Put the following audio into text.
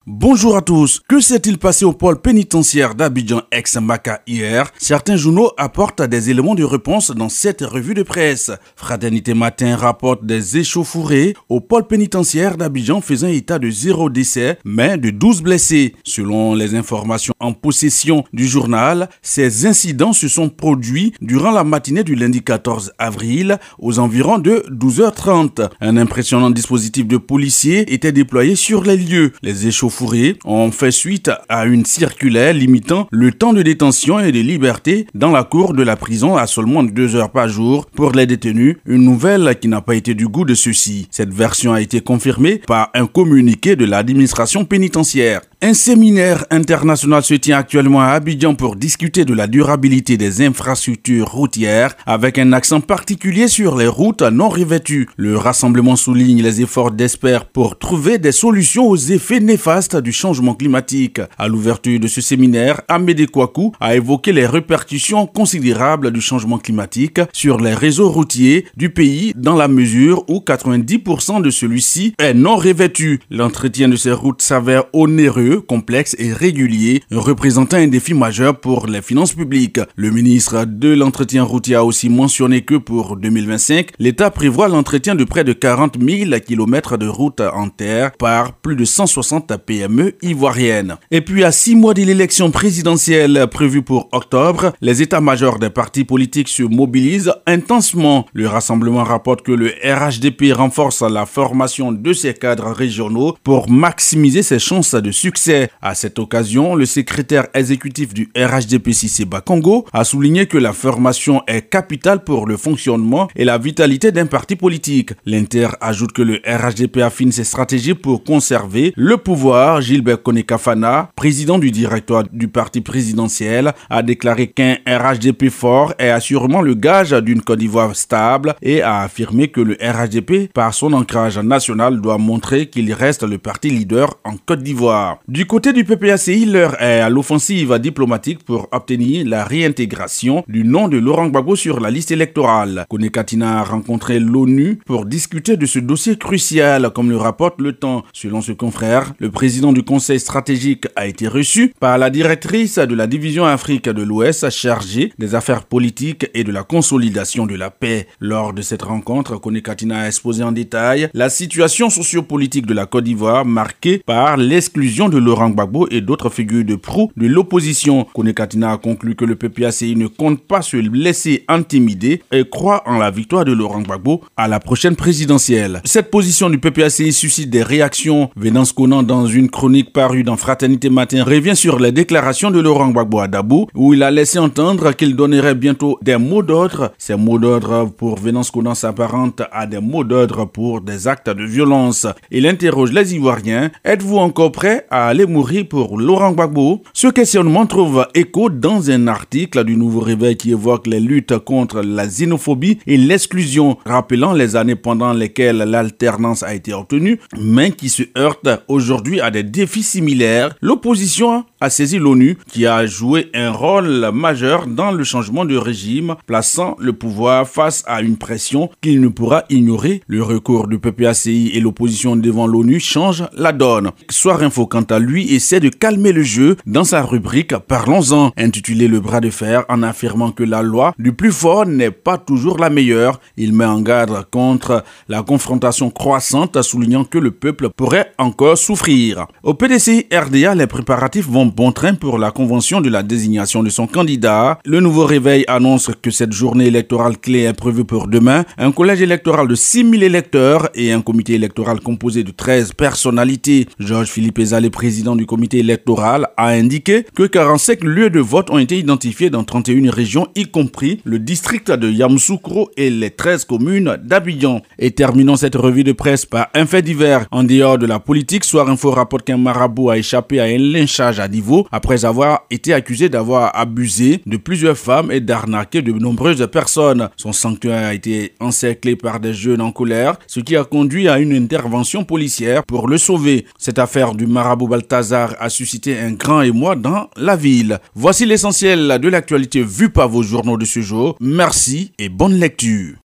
Bonjour à tous. Que s'est-il passé au pôle pénitentiaire d'Abidjan ex-Maka hier? Certains journaux apportent des éléments de réponse dans cette revue de presse. Fraternité Matin rapporte des échauffourées au pôle pénitentiaire d'Abidjan faisant état de 0 décès, mais de 12 blessés. Selon les informations en possession du journal, ces incidents se sont produits durant la matinée du lundi 14 avril aux environs de 12h30. Un impressionnant dispositif de policiers était déployé sur les lieux. Les échauffourées ont fait suite à une circulaire limitant le temps de détention et de liberté dans la cour de la prison à seulement 2 heures par jour pour les détenus, une nouvelle qui n'a pas été du goût de ceux-ci. Cette version a été confirmée par un communiqué de l'administration pénitentiaire. Un séminaire international se tient actuellement à Abidjan pour discuter de la durabilité des infrastructures routières avec un accent particulier sur les routes non revêtues. Le rassemblement souligne les efforts d'experts pour trouver des solutions aux effets néfastes du changement climatique. À l'ouverture de ce séminaire, Amédée Kouakou a évoqué les répercussions considérables du changement climatique sur les réseaux routiers du pays dans la mesure où 90% de celui-ci est non revêtu. L'entretien de ces routes s'avère onéreux, complexe et régulier, représentant un défi majeur pour les finances publiques. Le ministre de l'entretien routier a aussi mentionné que pour 2025, l'État prévoit l'entretien de près de 40 000 km de routes en terre par plus de 160 PME ivoiriennes. Et puis à 6 mois de l'élection présidentielle prévue pour octobre, les états-majors des partis politiques se mobilisent intensement. Le rassemblement rapporte que le RHDP renforce la formation de ses cadres régionaux pour maximiser ses chances de succès. À cette occasion, le secrétaire exécutif du RHDP Cissé Bakongo a souligné que la formation est capitale pour le fonctionnement et la vitalité d'un parti politique. L'Inter ajoute que le RHDP affine ses stratégies pour conserver le pouvoir. Gilbert Konekafana, président du directoire du parti présidentiel, a déclaré qu'un RHDP fort est assurément le gage d'une Côte d'Ivoire stable et a affirmé que le RHDP, par son ancrage national, doit montrer qu'il reste le parti leader en Côte d'Ivoire. Du côté du PPACI, l'heure est à l'offensive diplomatique pour obtenir la réintégration du nom de Laurent Gbagbo sur la liste électorale. Konekatina a rencontré l'ONU pour discuter de ce dossier crucial, comme le rapporte Le Temps. Selon ce confrère, le président du Conseil stratégique a été reçu par la directrice de la division Afrique de l'Ouest chargée des affaires politiques et de la consolidation de la paix. Lors de cette rencontre, Konekatina a exposé en détail la situation sociopolitique de la Côte d'Ivoire marquée par l'exclusion de Laurent Gbagbo et d'autres figures de proue de l'opposition. Konekatina a conclu que le PPACI ne compte pas se laisser intimider et croit en la victoire de Laurent Gbagbo à la prochaine présidentielle. Cette position du PPACI suscite des réactions. Venance Konan, dans une chronique parue dans Fraternité Matin, revient sur les déclarations de Laurent Gbagbo à Dabo, où il a laissé entendre qu'il donnerait bientôt des mots d'ordre. Ces mots d'ordre pour Venance Konan s'apparentent à des mots d'ordre pour des actes de violence. Il interroge les Ivoiriens: êtes-vous encore prêts à aller mourir pour Laurent Gbagbo? Ce questionnement trouve écho dans un article du Nouveau Réveil qui évoque les luttes contre la xénophobie et l'exclusion, rappelant les années pendant lesquelles l'alternance a été obtenue, mais qui se heurtent aujourd'hui à des défis similaires. L'opposition a saisi l'ONU, qui a joué un rôle majeur dans le changement de régime, plaçant le pouvoir face à une pression qu'il ne pourra ignorer. Le recours du PPACI et l'opposition devant l'ONU change la donne. Soir Info, quant à lui, essaie de calmer le jeu dans sa rubrique Parlons-en, intitulée Le bras de fer, en affirmant que la loi du plus fort n'est pas toujours la meilleure. Il met en garde contre la confrontation croissante, soulignant que le peuple pourrait encore souffrir. Au PDCI RDA, les préparatifs vont bon train pour la convention de la désignation de son candidat. Le Nouveau Réveil annonce que cette journée électorale clé est prévue pour demain. Un collège électoral de 6 000 électeurs et un comité électoral composé de 13 personnalités. Georges Philippe Ezalé, président du comité électoral, a indiqué que 45 lieux de vote ont été identifiés dans 31 régions, y compris le district de Yamoussoukro et les 13 communes d'Abidjan. Et terminons cette revue de presse par un fait divers. En dehors de la politique, Soir Info rapporte qu'un marabout a échappé à un lynchage à Divo après avoir été accusé d'avoir abusé de plusieurs femmes et d'arnaquer de nombreuses personnes. Son sanctuaire a été encerclé par des jeunes en colère, ce qui a conduit à une intervention policière pour le sauver. Cette affaire du marabout Balthazar a suscité un grand émoi dans la ville. Voici l'essentiel de l'actualité vue par vos journaux de ce jour. Merci et bonne lecture.